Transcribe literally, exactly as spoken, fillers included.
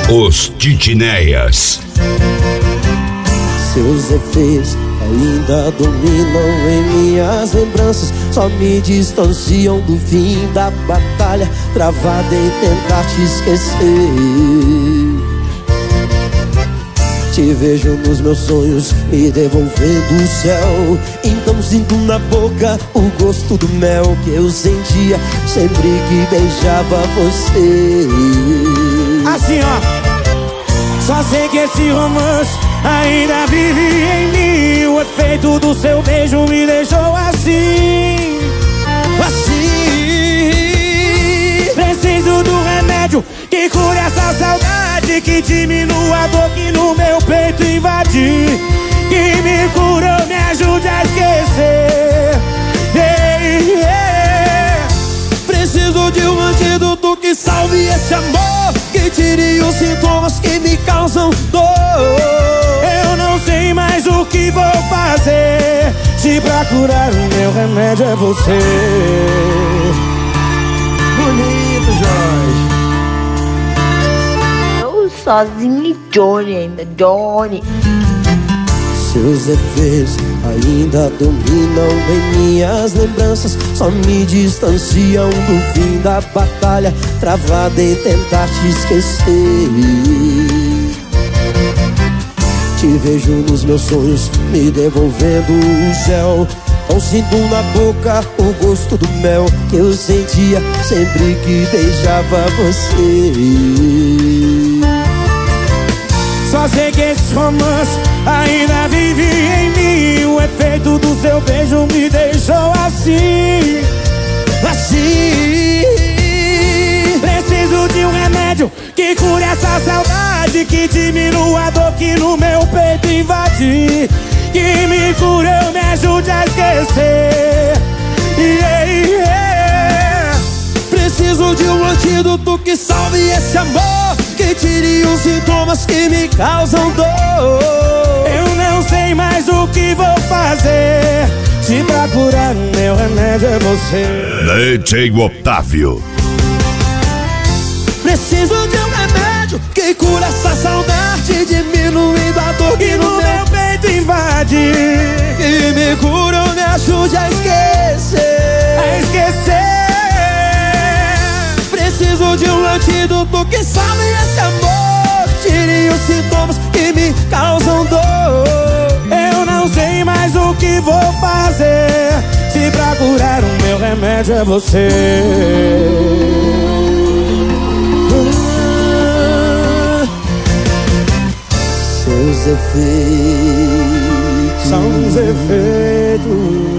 Os Titinéias. Seus efeitos ainda dominam em minhas lembranças, só me distanciam do fim da batalha, travada em tentar te esquecer. Te vejo nos meus sonhos, me devolvendo o céu. Então sinto na boca o gosto do mel que eu sentia sempre que beijava você. Assim, ó. Só sei que esse romance ainda vive em mim. O efeito do seu beijo me deixou assim, assim. Preciso do remédio que cure essa saudade, que diminua a dor que no meu peito invade, que me cura, me ajude a esquecer. Yeah, yeah. Preciso de um antídoto que salve esse amor, que tire os sintomas que me causam dor. Eu não sei mais o que vou fazer, se pra curar o meu remédio é você. Bonito, Jorge. Eu sozinho e Johnny ainda, Johnny. Seus efeitos ainda dominam em minhas lembranças, só me distanciam do fim da batalha, travada em tentar te esquecer. Te vejo nos meus sonhos, me devolvendo o céu. Não sinto na boca o gosto do mel que eu sentia sempre que beijava você. Só sei que esse romance ainda vive em mim. O efeito do seu beijo me deixou assim, assim. Preciso de um remédio que cure essa saudade, que diminua a dor que no meu peito invade, que me cure, eu me ajude a esquecer. Yeah, yeah. Preciso de um antídoto que salve esse amor, que tire os sintomas que me causam dor. Eu não sei mais o que vou fazer, se pra curar o meu remédio é você. D J Otávio. Preciso de um remédio que cura essa saudade, diminuindo a dor que no meu peito invade, que me cura, me ajude a esquecer. A esquecer. Preciso de um antídoto que salve esse amor, tire os sintomas que me causam dor. Eu não sei mais o que vou fazer, se pra curar o meu remédio é você. Seus efeitos são os efeitos